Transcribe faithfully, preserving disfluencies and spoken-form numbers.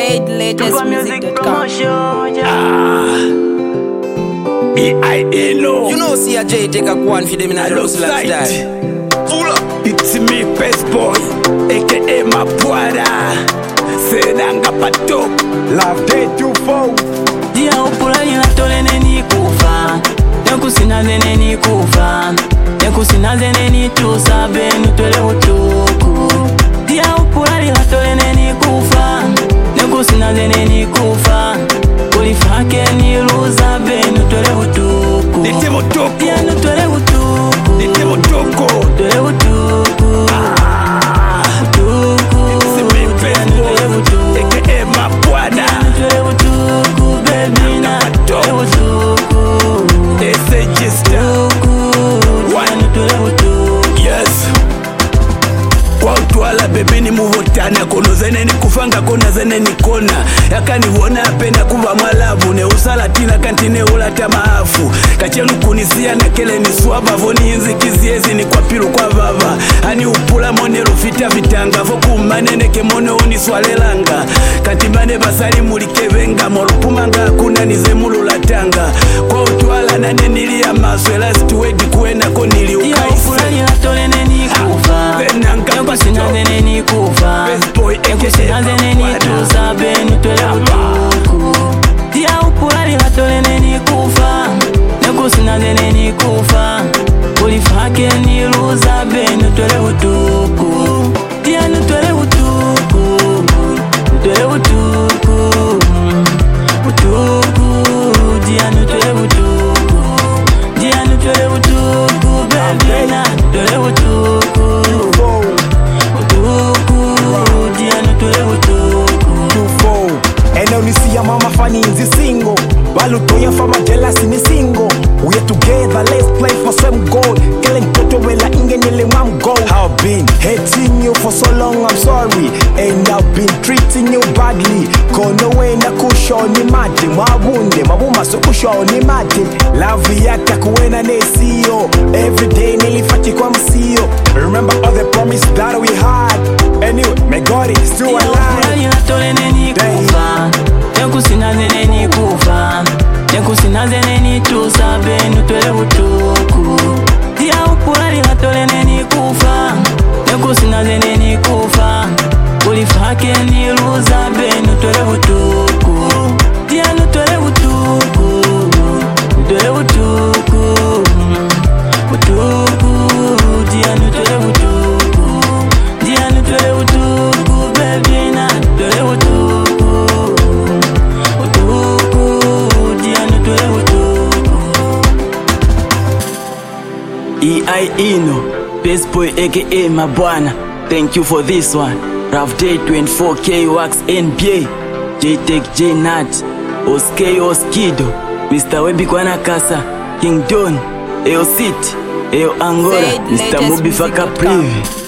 Say latest music dot com. Ah, B I N O. You know, see a J take a one for them in a loose lifestyle. It's me, best boy, aka Mapwada. Senanga patop, love day two four. Dia upula ila tole neni kufa, yanku sina neni kufa, yanku sina neni tusa benu tole utuku. Dia upula ila tole neni kufa, yanku sina neni kufa, kulifake ni luza benu tole utuku. Nite motoko, dia no tole utuku, nite motoko, tole utuku. Ah, utuku. It's me, best boy, aka Mapwada. Tole utuku, baby na tole utuku. They say just yes. Kwa utwala bebe ni muvotana kono zene ni kufanga kona zene ni kona yakani wona apenda kuva malavu ne usalatina kantine ulata maafu kachelu kunisia na kele ni swaba voni inzi kiziezi ni kwa pilu kwa vava hani upula monero fita vitanga voku manene ke mono oni swalelanga kantimane basari mulikevenga morupumanga kuna nizemulu latanga kwa utwala na nenili ya maso last wedi kuena konili ukaisi Kusina neni kufa, kusina neni tusa benu tole utuku. Dia upulali hatole neni kufa, kusina neni kufa, kulifake ni luza benu tole utuku. Dia nu tole utuku, tole utuku, utuku. Dia nu tole utuku, dia nu tole utuku, baby na tole utuku. Mama funny in the single Walu toya for my jealousy ni single We are together, let's play for some gold Killing toto wela inge nile mam gold I've been hating you for so long, I'm sorry And I've been treating you badly Kono wena kusho ni mate Mwabunde, mabuma so kusho ni mate Love yaka kuwena nesio Everyday nilifati kwa msio Remember all the promise that we had Anyway, my God is still alive Kusina neni kufa, kusina neni tusa benu tole utuku. Dia upulali hatole neni kufa, kusina neni kufa, kulifake ni luza benu tole utuku. Dia no tole utuku, tole utuku, utuku. Dia no tole utuku, dia no tole utuku, baby na tole utuku. E I N O, best boy aka Mabwana. Thank you for this one. Rough Day twenty-four K Wax N B A, J Tech J Nat, Oskay Oskido, Mister Webby Kwana Kasa, King Don, Eo City, Eo Angola, Mister Mobi Faka Privi.